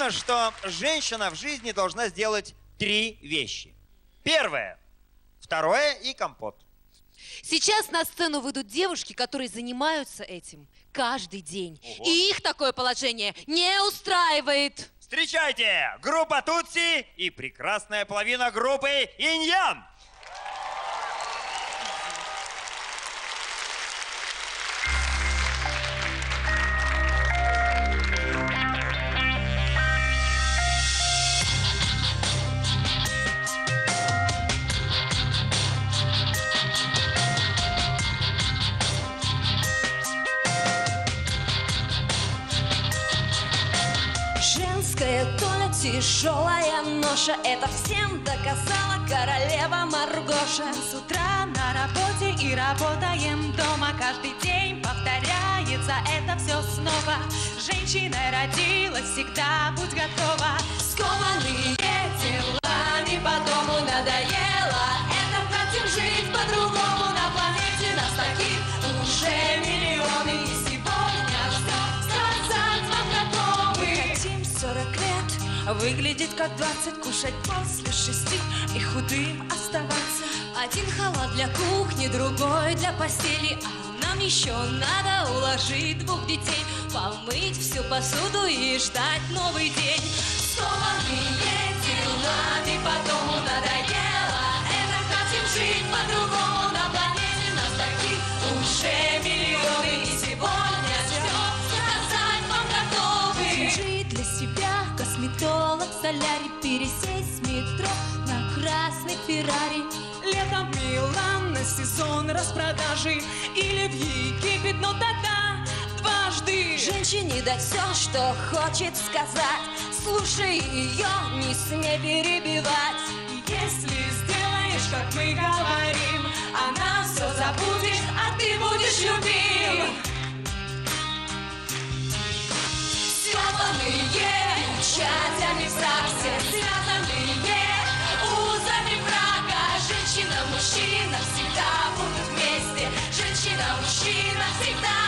Известно, что женщина в жизни должна сделать 3 вещи. Первое, второе и компот. Сейчас на сцену выйдут девушки, которые занимаются этим каждый день. Ого. И их такое положение не устраивает. Встречайте, группа Тутси и прекрасная половина группы Инь-Ян. Женская доля, тяжелая ноша, это всем доказала королева Маргоша. С утра на работе и работаем дома, каждый день повторяется это все снова. Женщиной родилась, всегда будь готова. Скованные делами по дому надоело. Это хотим жить по-другому на планете. Нас таких уже миллионы. И сегодня все сказать вам готовы. Хотим 40 лет, выглядеть как 20, кушать после 6 и худым оставаться. Один халат для кухни, другой для постели. А нам еще надо уложить 2 детей, помыть всю посуду и ждать новый день. Скованные делами по дому надоело. Это хотим жить по-другому на планете. Нас таких уже миллионы. И сегодня все сказать вам готовы. Жить для себя, косметолог, солярий, пересесть с метро на красный Феррари. Летом в Милан на сезон распродажи или в Египет, но тогда дважды. Женщине дать все, что хочет сказать. Слушай ее, не смей перебивать. И если сделаешь, как мы говорим, она все забудет, а ты будешь любим. Скованные печатями в ЗАГСе, связанные узами брака. Женщина, мужчина всегда будут вместе. Женщина, мужчина всегда